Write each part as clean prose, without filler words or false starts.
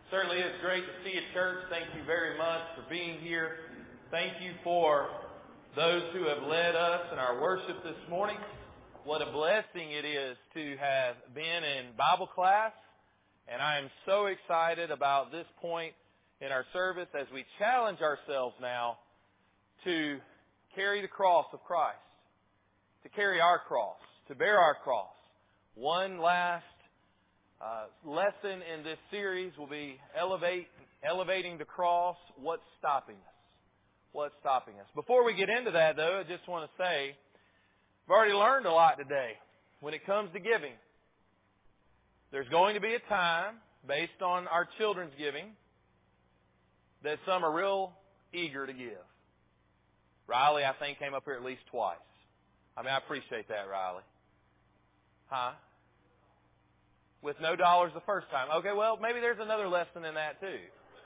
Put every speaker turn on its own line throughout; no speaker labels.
Certainly it's great to see you, church. Thank you very much for being here. Thank you for those who have led us in our worship this morning. What a blessing it is to have been in Bible class. And I am so excited about this point in our service as we challenge ourselves now to carry the cross of Christ, to carry our cross, to bear our cross. One last lesson in this series will be elevating the cross. What's stopping us? What's stopping us? Before we get into that, though, I just want to say, I've already learned a lot today when it comes to giving. There's going to be a time, based on our children's giving, that some are real eager to give. Riley, I think, came up here at least twice. I appreciate that, Riley. Huh? With no dollars the first time. Okay, well, maybe there's another lesson in that, too.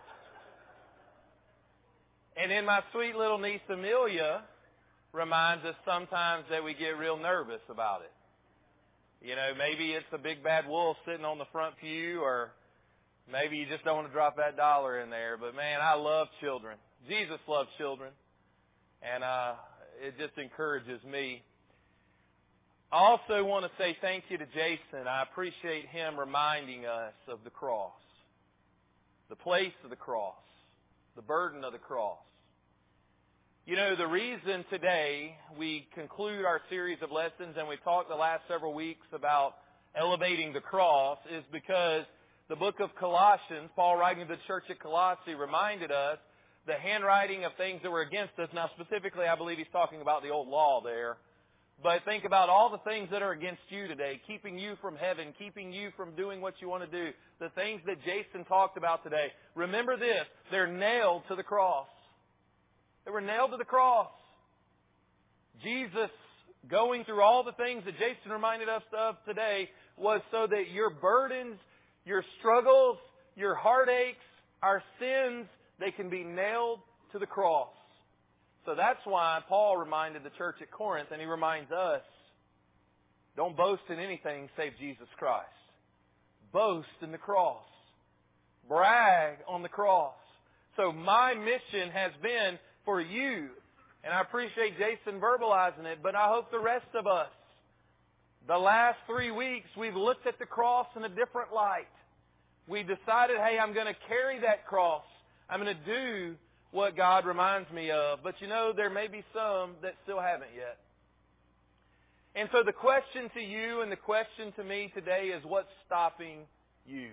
And then my sweet little niece, Amelia, reminds us sometimes that we get real nervous about it. You know, maybe it's a big bad wolf sitting on the front pew, or maybe you just don't want to drop that dollar in there. But, man, I love children. Jesus loved children. And it just encourages me. I also want to say thank you to Jason. I appreciate him reminding us of the cross, the place of the cross, the burden of the cross. You know, the reason today we conclude our series of lessons, and we've talked the last several weeks about elevating the cross, is because the book of Colossians, Paul writing to the church at Colossae, reminded us the handwriting of things that were against us. Now, specifically, I believe he's talking about the old law there. But think about all the things that are against you today, keeping you from heaven, keeping you from doing what you want to do, the things that Jason talked about today. Remember this, they're nailed to the cross. They were nailed to the cross. Jesus going through all the things that Jason reminded us of today was so that your burdens, your struggles, your heartaches, our sins, they can be nailed to the cross. So that's why Paul reminded the church at Corinth, and he reminds us, don't boast in anything save Jesus Christ. Boast in the cross. Brag on the cross. So my mission has been for you, and I appreciate Jason verbalizing it, but I hope the rest of us, the last 3 weeks, we've looked at the cross in a different light. We decided, hey, I'm going to carry that cross. I'm going to do what God reminds me of. But you know, there may be some that still haven't yet. And so the question to you and the question to me today is, what's stopping you?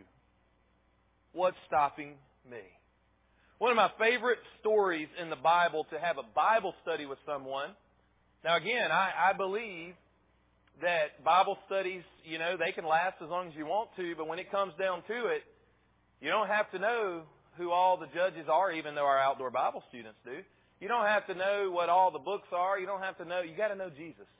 What's stopping me? One of my favorite stories in the Bible to have a Bible study with someone. Now again, I believe that Bible studies, you know, they can last as long as you want to, but when it comes down to it, you don't have to know who all the judges are, even though our outdoor Bible students do. You don't have to know what all the books are. You don't have to know. You got to know Jesus.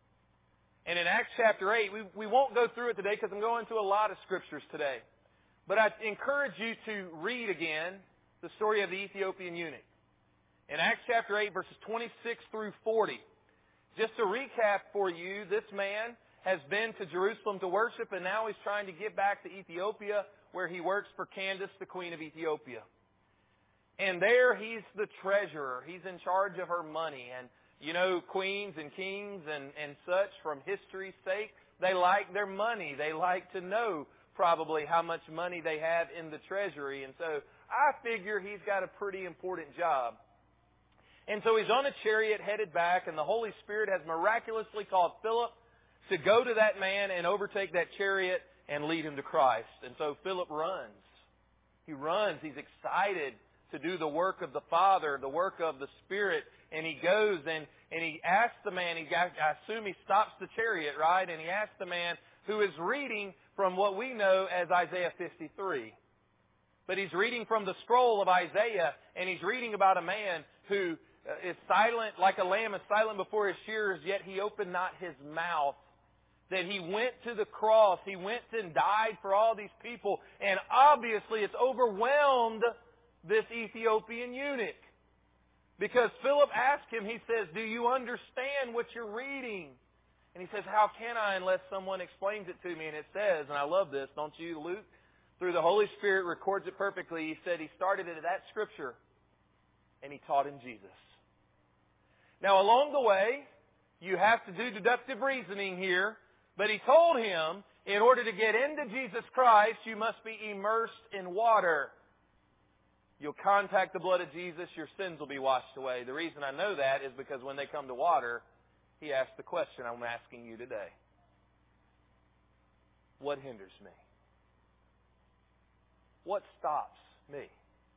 And in Acts chapter 8, we won't go through it today because I'm going to a lot of scriptures today. But I encourage you to read again the story of the Ethiopian eunuch. In Acts chapter 8, verses 26 through 40. Just to recap for you, this man has been to Jerusalem to worship, and now he's trying to get back to Ethiopia, where he works for Candace, the queen of Ethiopia. And there he's the treasurer. He's in charge of her money. And, you know, queens and kings and such, from history's sake, they like their money. They like to know probably how much money they have in the treasury. And so I figure he's got a pretty important job. And so he's on a chariot headed back, and the Holy Spirit has miraculously called Philip to go to that man and overtake that chariot and lead him to Christ. And so Philip runs. He runs. He's excited to do the work of the Father, the work of the Spirit. And he goes and he asks the man, I assume he stops the chariot, right? And he asks the man who is reading from what we know as Isaiah 53. But he's reading from the scroll of Isaiah, and he's reading about a man who is silent, like a lamb is silent before his shearers, yet he opened not his mouth. That he went to the cross. He went and died for all these people. And obviously it's overwhelmed this Ethiopian eunuch. Because Philip asked him, he says, do you understand what you're reading? And he says, how can I unless someone explains it to me? And it says, and I love this, don't you, Luke through the Holy Spirit, records it perfectly. He said he started it at that Scripture, and he taught him Jesus. Now, along the way, you have to do deductive reasoning here, but he told him, in order to get into Jesus Christ, you must be immersed in water. You'll contact the blood of Jesus, your sins will be washed away. The reason I know that is because when they come to water, he asked the question I'm asking you today. What hinders me? What stops me?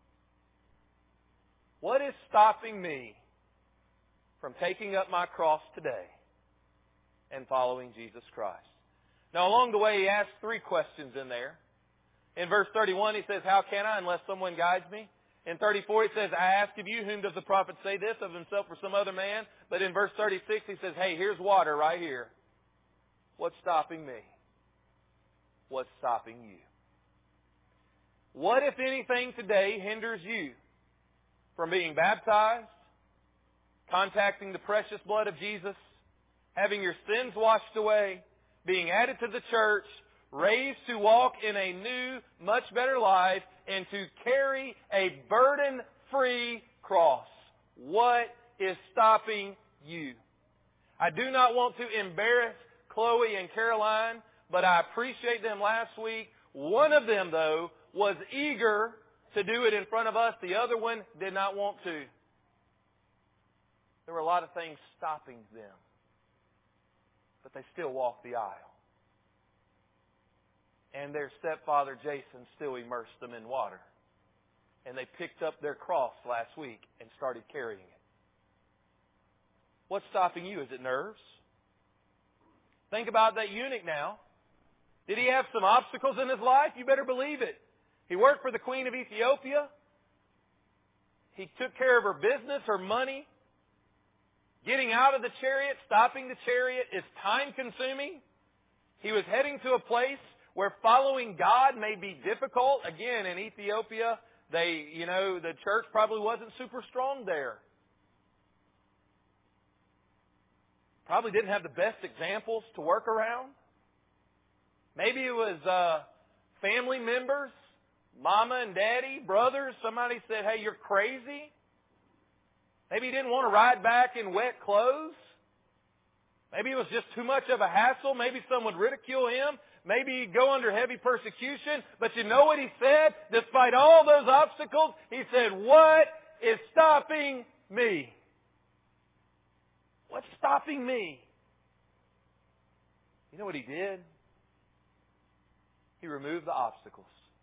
What is stopping me from taking up my cross today and following Jesus Christ? Now, along the way, he asked 3 questions in there. In verse 31, he says, how can I unless someone guides me? In 34, he says, I ask of you, whom does the prophet say this, of himself or some other man? But in verse 36, he says, hey, here's water right here. What's stopping me? What's stopping you? What, if anything, today hinders you from being baptized, contacting the precious blood of Jesus, having your sins washed away, being added to the church, raised to walk in a new, much better life, and to carry a burden-free cross? What is stopping you? I do not want to embarrass Chloe and Caroline, but I appreciate them last week. One of them, though, was eager to do it in front of us. The other one did not want to. There were a lot of things stopping them, but they still walked the aisle. And their stepfather, Jason, still immersed them in water. And they picked up their cross last week and started carrying it. What's stopping you? Is it nerves? Think about that eunuch now. Did he have some obstacles in his life? You better believe it. He worked for the Queen of Ethiopia. He took care of her business, her money. Getting out of the chariot, stopping the chariot is time-consuming. He was heading to a place where following God may be difficult. Again, in Ethiopia, the church probably wasn't super strong there. Probably didn't have the best examples to work around. Maybe it was family members, mama and daddy, brothers. Somebody said, hey, you're crazy. Maybe he didn't want to ride back in wet clothes. Maybe it was just too much of a hassle. Maybe someone would ridicule him. Maybe he'd go under heavy persecution. But you know what he said? Despite all those obstacles, he said, what is stopping me? What's stopping me? You know what he did? He removed the obstacles.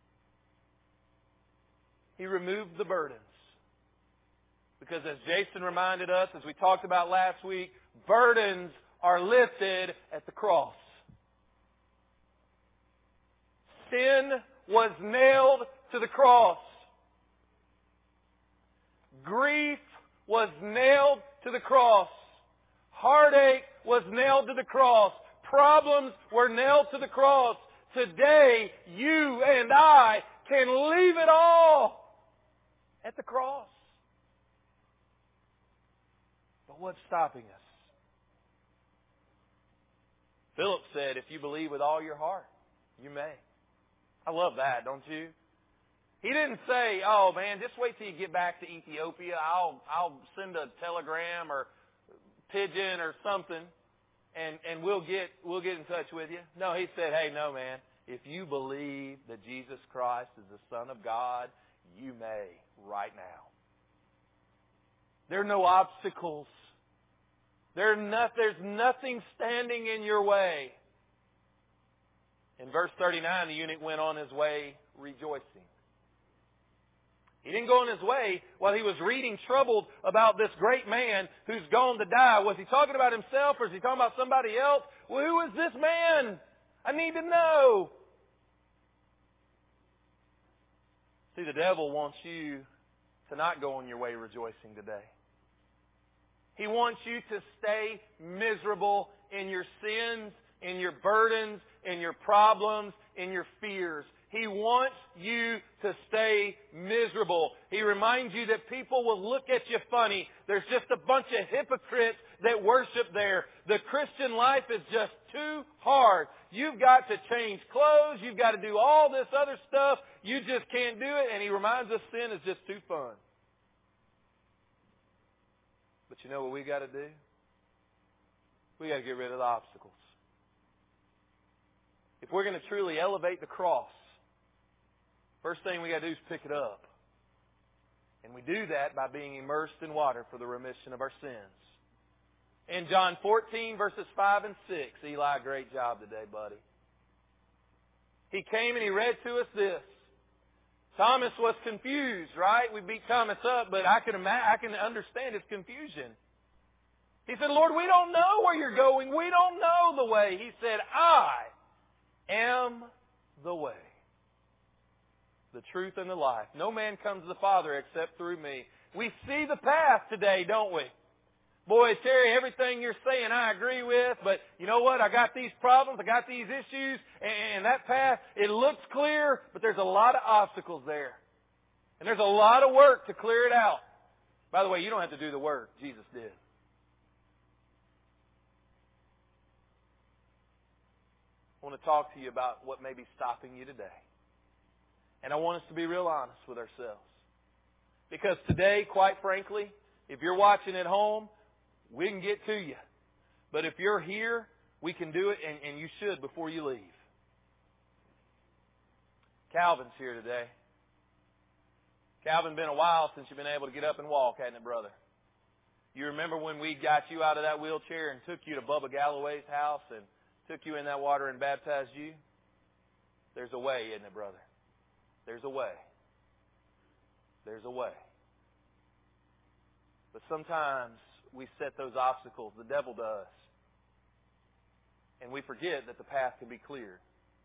He removed the burdens. Because as Jason reminded us, as we talked about last week, burdens are lifted at the cross. Sin was nailed to the cross. Grief was nailed to the cross. Heartache was nailed to the cross. Problems were nailed to the cross. Today, you and I can leave it all at the cross. But what's stopping us? Philip said, if you believe with all your heart, you may. I love that, don't you? He didn't say, oh man, just wait till you get back to Ethiopia. I'll send a telegram or pigeon or something and we'll get in touch with you. No, he said, hey, no man, if you believe that Jesus Christ is the Son of God, you may right now. There are no obstacles. There's nothing standing in your way. In verse 39, the eunuch went on his way rejoicing. He didn't go on his way while he was reading troubled about this great man who's gone to die. Was he talking about himself or is he talking about somebody else? Well, who is this man? I need to know. See, the devil wants you to not go on your way rejoicing today. He wants you to stay miserable in your sins, in your burdens, in your problems, in your fears. He wants you to stay miserable. He reminds you that people will look at you funny. There's just a bunch of hypocrites that worship there. The Christian life is just too hard. You've got to change clothes. You've got to do all this other stuff. You just can't do it. And He reminds us sin is just too fun. But you know what we got to do? We got to get rid of the obstacles. If we're going to truly elevate the cross, first thing we got to do is pick it up. And we do that by being immersed in water for the remission of our sins. In John 14, verses 5 and 6, Eli, great job today, buddy. He came and he read to us this. Thomas was confused, right? We beat Thomas up, but I can understand his confusion. He said, Lord, we don't know where you're going. We don't know the way. He said, I am the way, the truth, and the life. No man comes to the Father except through me. We see the path today, don't we? Boy, Terry, everything you're saying I agree with, but you know what? I got these problems, I got these issues, and that path, it looks clear, but there's a lot of obstacles there. And there's a lot of work to clear it out. By the way, you don't have to do the work. Jesus did. I want to talk to you about what may be stopping you today. And I want us to be real honest with ourselves. Because today, quite frankly, if you're watching at home, we can get to you. But if you're here, we can do it, and you should before you leave. Calvin's here today. Calvin, been a while since you've been able to get up and walk, hasn't it, brother? You remember when we got you out of that wheelchair and took you to Bubba Galloway's house and took you in that water and baptized you? There's a way, isn't it, brother? There's a way. There's a way. But sometimes we set those obstacles, the devil does, and we forget that the path can be cleared.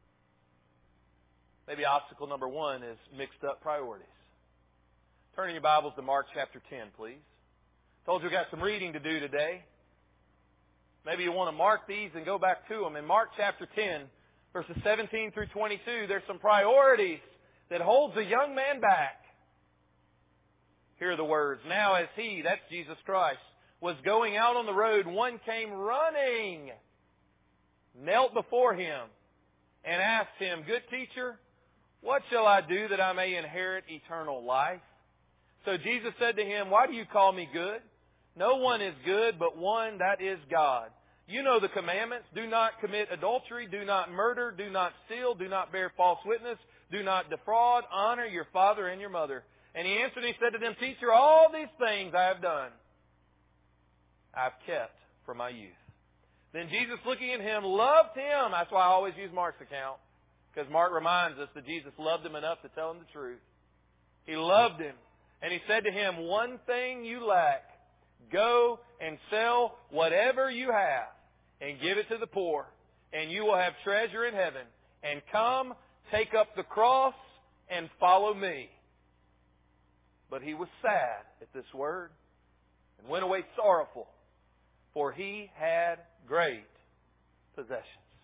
Maybe obstacle number one is mixed up priorities. Turn in your Bibles to Mark chapter 10, please. Told you we got some reading to do today. Maybe you want to mark these and go back to them. In Mark chapter 10, verses 17 through 22, there's some priorities that holds a young man back. Here are the words. Now as he, that's Jesus Christ, was going out on the road, one came running, knelt before him, and asked him, Good teacher, what shall I do that I may inherit eternal life? So Jesus said to him, Why do you call me good? No one is good but one, that is God. You know the commandments. Do not commit adultery. Do not murder. Do not steal. Do not bear false witness. Do not defraud. Honor your father and your mother. And he answered and he said to them, Teacher, all these things I have done, I've kept from my youth. Then Jesus, looking at him, loved him. That's why I always use Mark's account, because Mark reminds us that Jesus loved him enough to tell him the truth. He loved him. And he said to him, One thing you lack. Go and sell whatever you have and give it to the poor, and you will have treasure in heaven. And come, take up the cross and follow me. But he was sad at this word and went away sorrowful, for he had great possessions.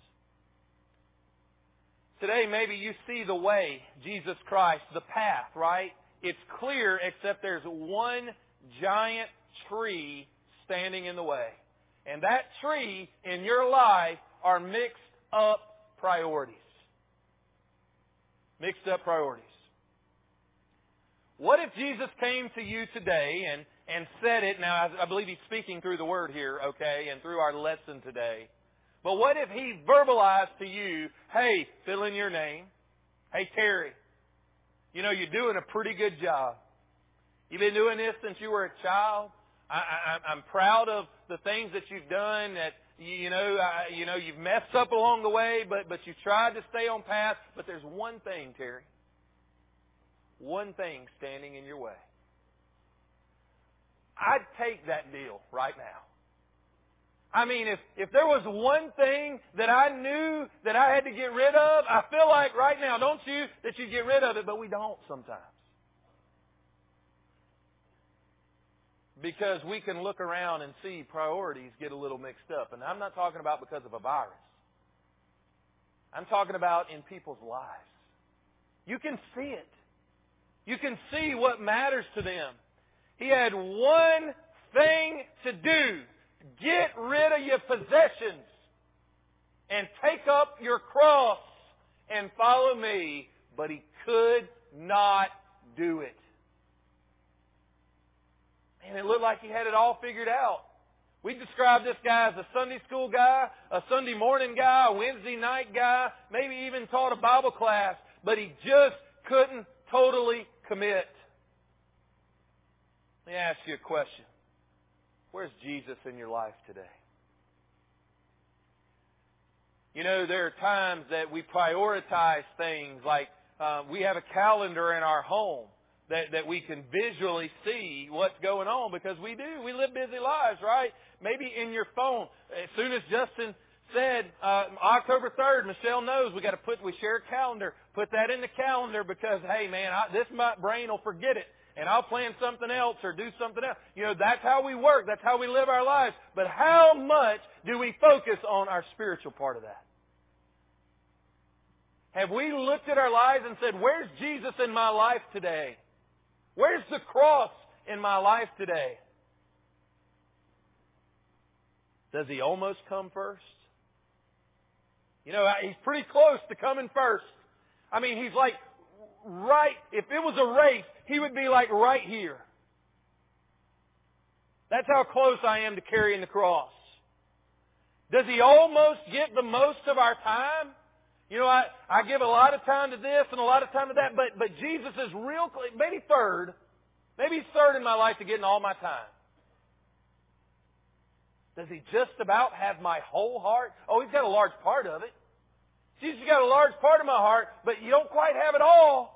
Today, maybe you see the way, Jesus Christ, the path, right? It's clear, except there's one giant tree standing in the way. And that tree in your life are mixed up priorities. Mixed up priorities. What if Jesus came to you today and said it? Now, I believe He's speaking through the Word here, okay, and through our lesson today. But what if He verbalized to you, hey, fill in your name. Hey, Terry, you know, you're doing a pretty good job. You've been doing this since you were a child. I'm proud of the things that you've done. That you've messed up along the way, but you tried to stay on path. But there's one thing, Terry. One thing standing in your way. I'd take that deal right now. I mean, if there was one thing that I knew that I had to get rid of, I feel like right now, don't you, that you get rid of it, but we don't sometimes. Because we can look around and see priorities get a little mixed up. And I'm not talking about because of a virus. I'm talking about in people's lives. You can see it. You can see what matters to them. He had one thing to do. Get rid of your possessions and take up your cross and follow me. But he could not do it. And it looked like he had it all figured out. We describe this guy as a Sunday school guy, a Sunday morning guy, a Wednesday night guy, maybe even taught a Bible class, but he just couldn't totally commit. Let me ask you a question. Where's Jesus in your life today? You know, there are times that we prioritize things like we have a calendar in our home that we can visually see what's going on because we do. We live busy lives, right? Maybe in your phone. As soon as Justin said October 3rd, Michelle knows we share a calendar. Put that in the calendar because, hey man, my brain will forget it. And I'll plan something else or do something else. You know, that's how we work. That's how we live our lives. But how much do we focus on our spiritual part of that? Have we looked at our lives and said, where's Jesus in my life today? Where's the cross in my life today? Does he almost come first? You know, he's pretty close to coming first. I mean, he's like right, if it was a race, he would be like right here. That's how close I am to carrying the cross. Does he almost get the most of our time? You know, I give a lot of time to this and a lot of time to that, but Jesus is maybe third. Maybe he's third in my life to getting all my time. Does he just about have my whole heart? Oh, he's got a large part of it. Jesus got a large part of my heart, but you don't quite have it all.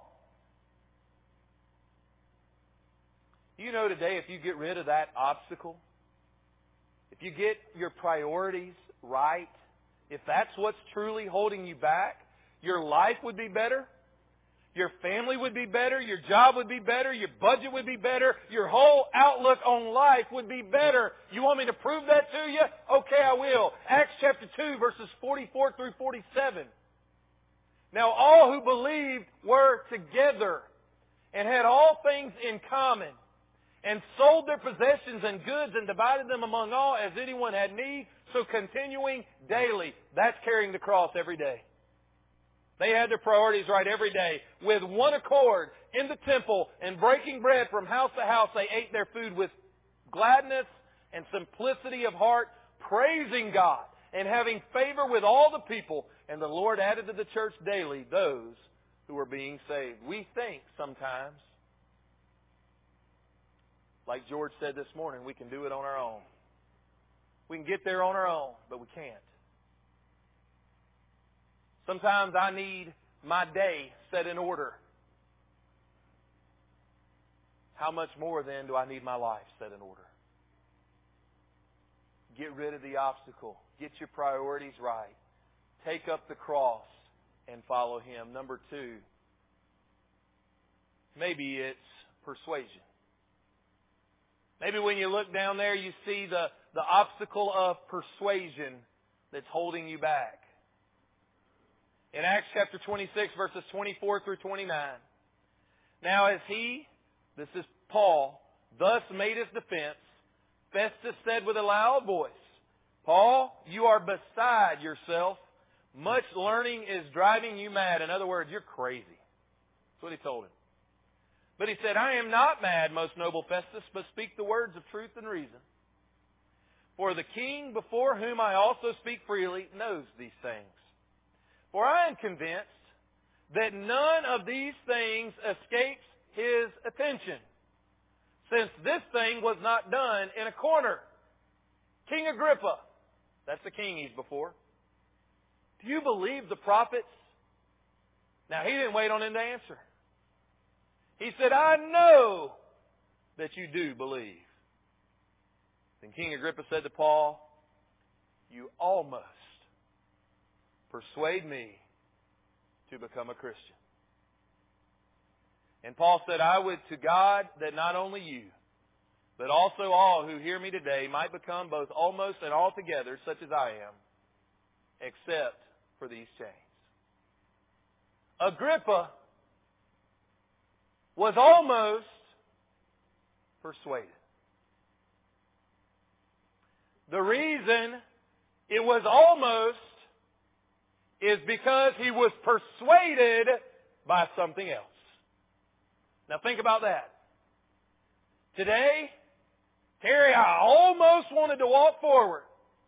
You know today, if you get rid of that obstacle, if you get your priorities right, if that's what's truly holding you back, your life would be better. Your family would be better. Your job would be better. Your budget would be better. Your whole outlook on life would be better. You want me to prove that to you? Okay, I will. Acts chapter 2, verses 44 through 47. Now all who believed were together and had all things in common and sold their possessions and goods and divided them among all as anyone had need. So continuing daily. That's carrying the cross every day. They had their priorities right every day. With one accord in the temple and breaking bread from house to house, they ate their food with gladness and simplicity of heart, praising God and having favor with all the people. And the Lord added to the church daily those who were being saved. We think sometimes, like George said this morning, we can do it on our own. We can get there on our own, but we can't. Sometimes I need my day set in order. How much more then do I need my life set in order? Get rid of the obstacle. Get your priorities right. Take up the cross and follow Him. Number 2, maybe it's persuasion. Maybe when you look down there, you see the obstacle of persuasion that's holding you back. In Acts chapter 26, verses 24 through 29. Now as he, this is Paul, thus made his defense, Festus said with a loud voice, Paul, you are beside yourself. Much learning is driving you mad. In other words, you're crazy. That's what he told him. But he said, I am not mad, most noble Festus, but speak the words of truth and reason. For the king before whom I also speak freely knows these things. For I am convinced that none of these things escapes his attention, since this thing was not done in a corner. King Agrippa, that's the king he's before. Do you believe the prophets? Now he didn't wait on him to answer. He said, I know that you do believe. Then King Agrippa said to Paul, you almost persuade me to become a Christian. And Paul said, I would to God that not only you, but also all who hear me today might become both almost and altogether such as I am, except for these chains. Agrippa was almost persuaded. The reason it was almost is because he was persuaded by something else. Now think about that. Today, Terry, I almost wanted to walk forward.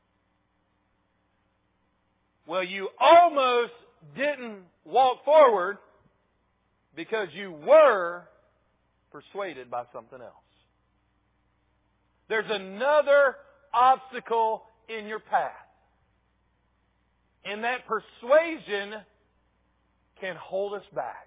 Well, you almost didn't walk forward because you were persuaded by something else. There's another obstacle in your path. And that persuasion can hold us back.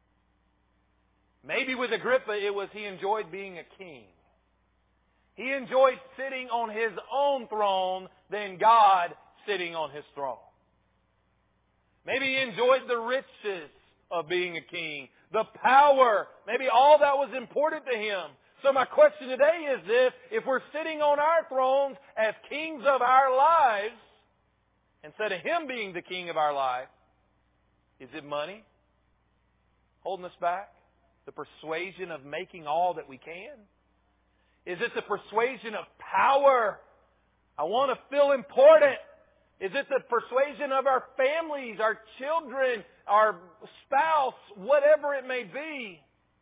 Maybe with Agrippa it was he enjoyed being a king. He enjoyed sitting on his own throne than God sitting on His throne. Maybe he enjoyed the riches of being a king, the power, maybe all that was important to him. So my question today is this: if we're sitting on our thrones as kings of our lives, instead of Him being the king of our life, is it money holding us back? The persuasion of making all that we can? Is it the persuasion of power? I want to feel important. Is it the persuasion of our families, our children, our spouse, whatever it may be?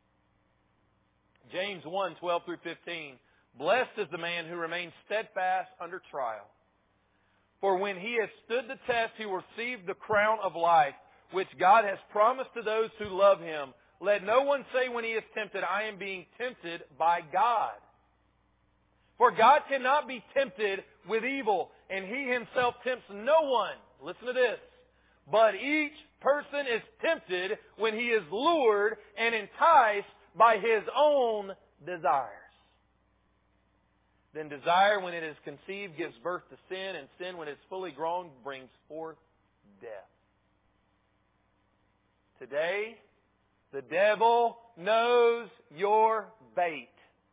James 1, 12 through 15. Blessed is the man who remains steadfast under trial. For when he has stood the test, he will receive the crown of life, which God has promised to those who love Him. Let no one say when he is tempted, I am being tempted by God. For God cannot be tempted with evil, and He Himself tempts no one. Listen to this. But each person is tempted when he is lured and enticed by his own desires. Then desire, when it is conceived, gives birth to sin, and sin, when it is fully grown, brings forth death. Today, the devil knows your bait.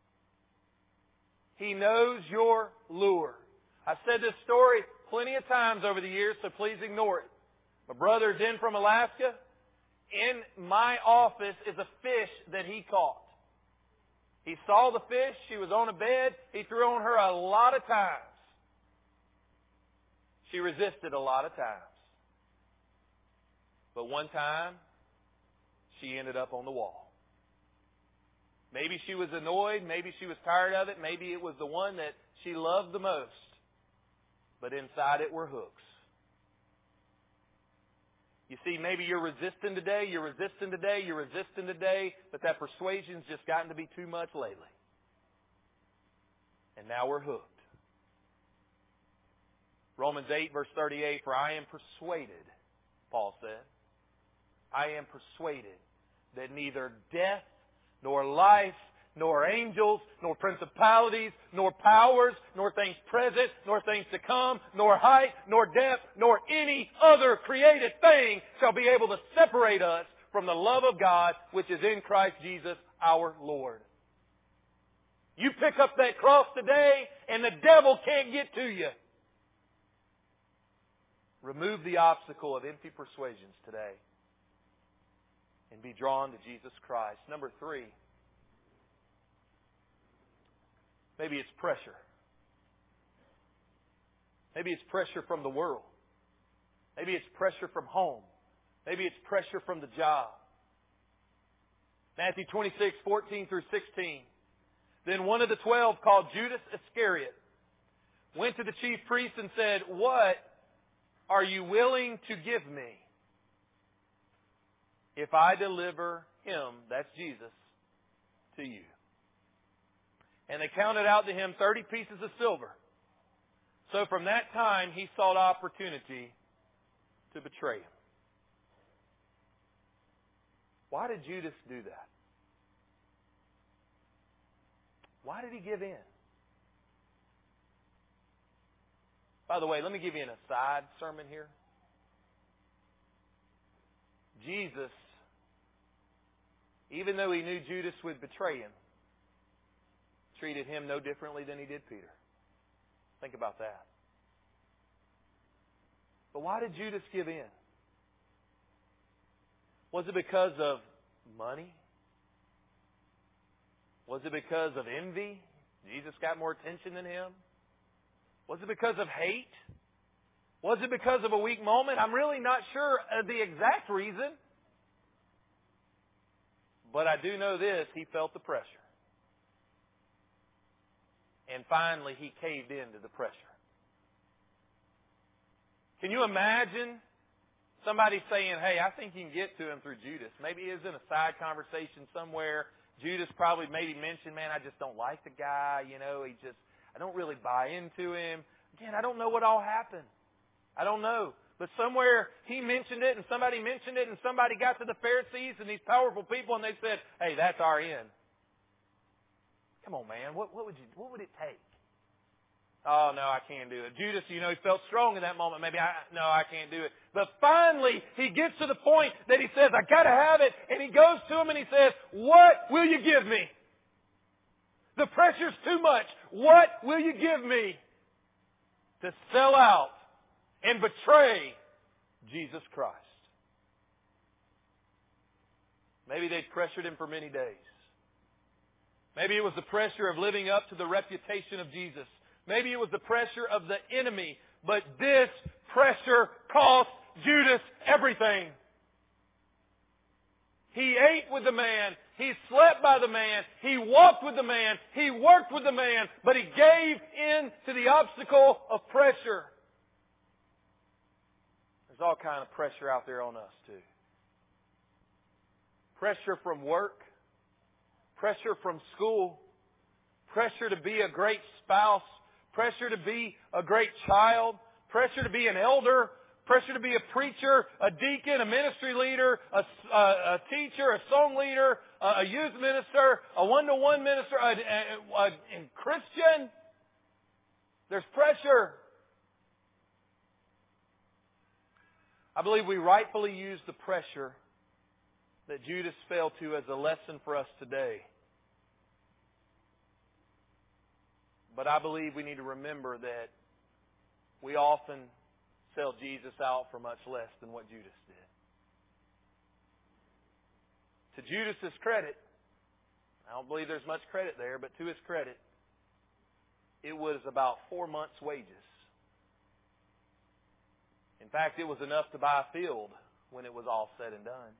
He knows your lure. I've said this story plenty of times over the years, so please ignore it. My brother's in from Alaska. In my office is a fish that he caught. He saw the fish. She was on a bed. He threw on her a lot of times. She resisted a lot of times. But one time, she ended up on the wall. Maybe she was annoyed. Maybe she was tired of it. Maybe it was the one that she loved the most. But inside it were hooks. You see, maybe you're resisting today, but that persuasion's just gotten to be too much lately. And now we're hooked. Romans 8, verse 38, for I am persuaded, Paul said, I am persuaded that neither death, nor life, nor angels, nor principalities, nor powers, nor things present, nor things to come, nor height, nor depth, nor any other created thing shall be able to separate us from the love of God which is in Christ Jesus our Lord. You pick up that cross today and the devil can't get to you. Remove the obstacle of empty persuasions today and be drawn to Jesus Christ. Number 3. Maybe it's pressure. Maybe it's pressure from the world. Maybe it's pressure from home. Maybe it's pressure from the job. Matthew 26, 14 through 16. Then one of the 12, called Judas Iscariot, went to the chief priests and said, what are you willing to give me if I deliver him, that's Jesus, to you? And they counted out to him 30 pieces of silver. So from that time, he sought opportunity to betray him. Why did Judas do that? Why did he give in? By the way, let me give you an aside sermon here. Jesus, even though he knew Judas would betray him, treated him no differently than he did Peter. Think about that. But why did Judas give in? Was it because of money? Was it because of envy? Jesus got more attention than him? Was it because of hate? Was it because of a weak moment? I'm really not sure of the exact reason. But I do know this, he felt the pressure. And finally, he caved into the pressure. Can you imagine somebody saying, hey, I think you can get to him through Judas? Maybe it was in a side conversation somewhere. Judas probably maybe mentioned, man, I just don't like the guy. I don't really buy into him. Again, I don't know what all happened. I don't know. But somewhere he mentioned it and somebody mentioned it and somebody got to the Pharisees and these powerful people and they said, hey, that's our end. Come on, man. What would it take? Oh, no, I can't do it. Judas, he felt strong in that moment. Maybe I can't do it. But finally, he gets to the point that he says, I got to have it. And he goes to him and he says, what will you give me? The pressure's too much. What will you give me to sell out and betray Jesus Christ? Maybe they'd pressured him for many days. Maybe it was the pressure of living up to the reputation of Jesus. Maybe it was the pressure of the enemy. But this pressure cost Judas everything. He ate with the man. He slept by the man. He walked with the man. He worked with the man. But he gave in to the obstacle of pressure. There's all kind of pressure out there on us too. Pressure from work. Pressure from school. Pressure to be a great spouse. Pressure to be a great child. Pressure to be an elder. Pressure to be a preacher, a deacon, a ministry leader, a teacher, a song leader, a youth minister, a one-to-one minister, a Christian. There's pressure. I believe we rightfully use the pressure that Judas fell to as a lesson for us today. But I believe we need to remember that we often sell Jesus out for much less than what Judas did. To Judas's credit, I don't believe there's much credit there, but to his credit, it was about 4 months' wages. In fact, it was enough to buy a field when it was all said and done.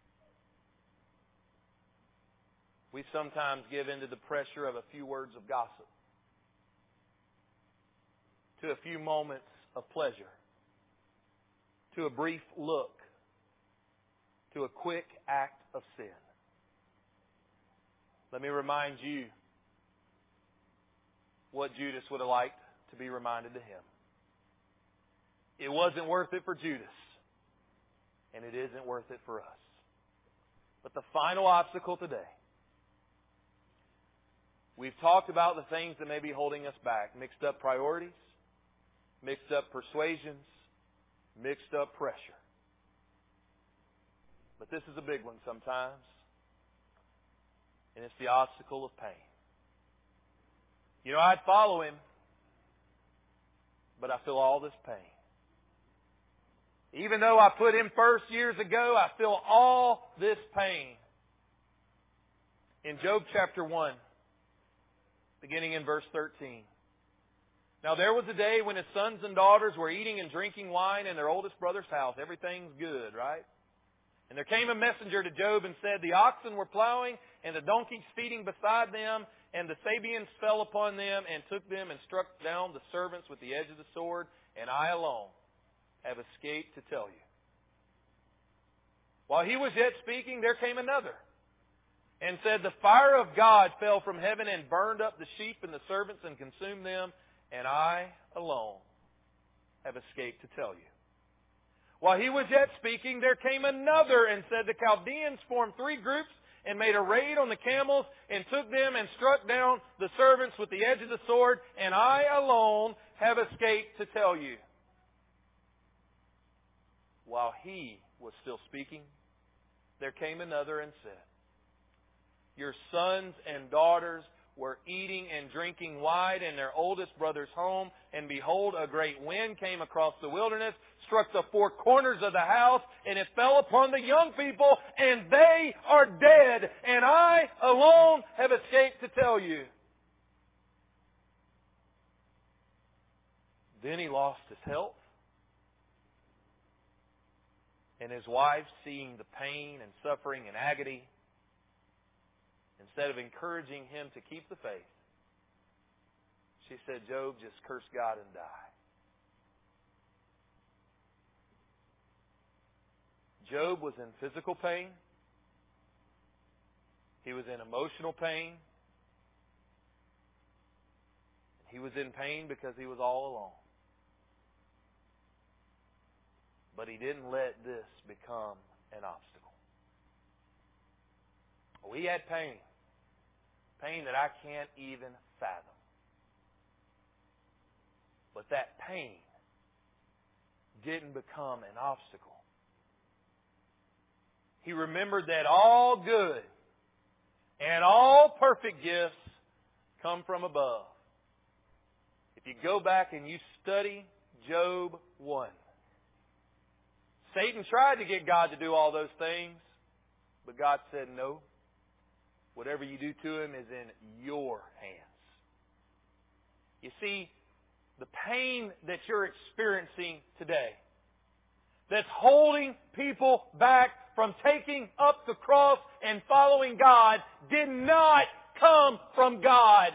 We sometimes give in to the pressure of a few words of gossip, to a few moments of pleasure, to a brief look, to a quick act of sin. Let me remind you what Judas would have liked to be reminded to him. It wasn't worth it for Judas, and it isn't worth it for us. But the final obstacle today, we've talked about the things that may be holding us back. Mixed up priorities, mixed up persuasions, mixed up pressure. But this is a big one sometimes. And it's the obstacle of pain. I'd follow him, but I feel all this pain. Even though I put him first years ago, I feel all this pain. In Job chapter 1, beginning in verse 13. Now there was a day when his sons and daughters were eating and drinking wine in their oldest brother's house. Everything's good, right? And there came a messenger to Job and said, the oxen were plowing and the donkeys feeding beside them, and the Sabeans fell upon them and took them and struck down the servants with the edge of the sword, and I alone have escaped to tell you. While he was yet speaking, there came another and said, the fire of God fell from heaven and burned up the sheep and the servants and consumed them, and I alone have escaped to tell you. While he was yet speaking, there came another and said, the Chaldeans formed 3 groups and made a raid on the camels and took them and struck down the servants with the edge of the sword, and I alone have escaped to tell you. While he was still speaking, there came another and said, your sons and daughters were eating and drinking wine in their oldest brother's home, and behold, a great wind came across the wilderness, struck the four corners of the house, and it fell upon the young people, and they are dead, and I alone have escaped to tell you. Then he lost his health, and his wife, seeing the pain and suffering and agony, instead of encouraging him to keep the faith, she said, Job, just curse God and die. Job was in physical pain. He was in emotional pain. He was in pain because he was all alone. But he didn't let this become an obstacle. We had pain. Pain that I can't even fathom. But that pain didn't become an obstacle. He remembered that all good and all perfect gifts come from above. If you go back and you study Job 1, Satan tried to get God to do all those things, but God said, no. Whatever you do to him is in your hands. You see, the pain that you're experiencing today, that's holding people back from taking up the cross and following God, did not come from God.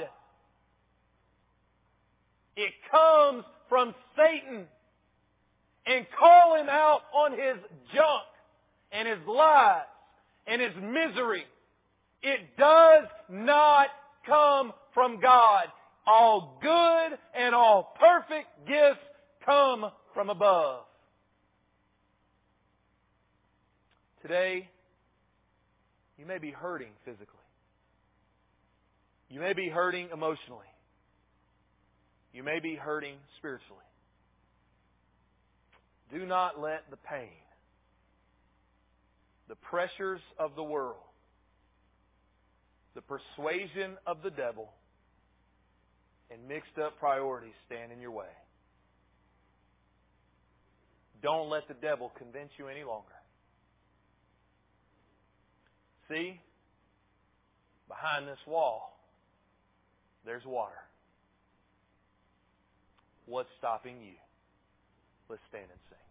It comes from Satan. And call him out on his junk and his lies and his misery. It does not come from God. All good and all perfect gifts come from above. Today, you may be hurting physically. You may be hurting emotionally. You may be hurting spiritually. Do not let the pain, the pressures of the world, the persuasion of the devil, and mixed up priorities stand in your way. Don't let the devil convince you any longer. See, behind this wall, there's water. What's stopping you? Let's stand and sing.